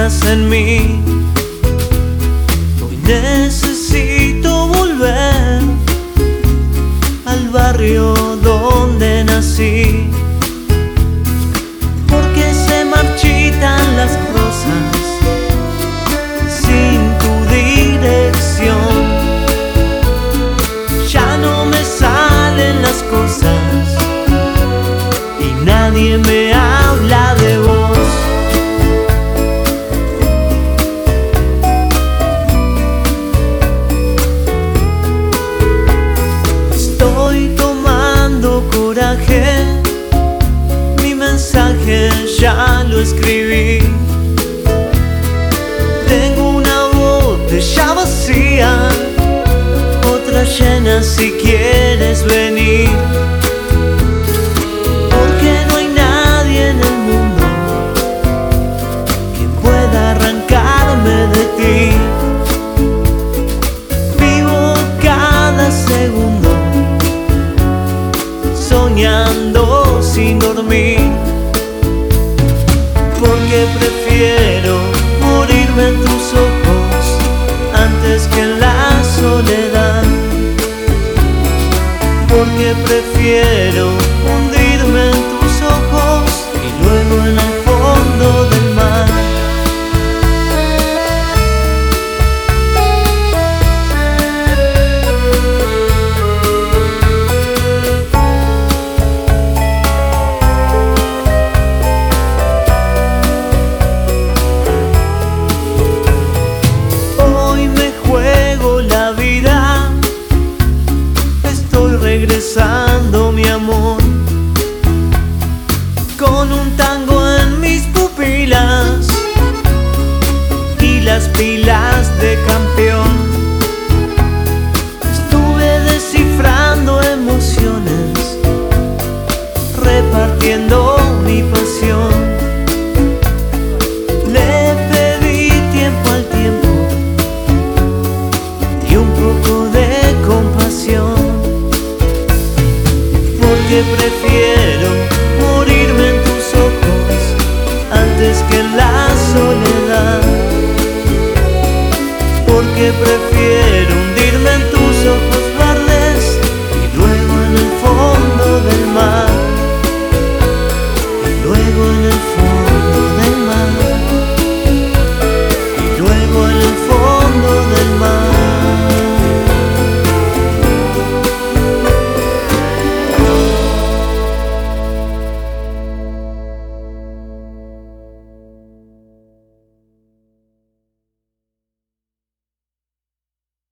confías en mí. Hoy necesito volver al barrio donde nací, porque se marchitan las rosas sin tu dirección. Ya no me salen las cosas y nadie me habla de vos. Estoy tomando coraje, mi mensaje ya lo escribí. Tengo una botella vacía, otra llena si quieres venir, porque no hay nadie en el mundo que pueda arrancarme de ti. Vivo cada segundo soñando sin dormir, porque prefiero morirme en tus ojos antes que en la soledad, porque prefiero hundirme en tus ojos y luego en el fondo del mar. Regresando mi amor, con un tango en mis pupilas y las pilas de campeón. Estuve descifrando emociones, repartiendo mi pasión. Le pedí tiempo al tiempo y un poco de compasión, porque prefiero morirme en tus ojos antes que en la soledad, porque prefiero hundirme en tus ojos verdes y luego en el fondo del mar, y luego en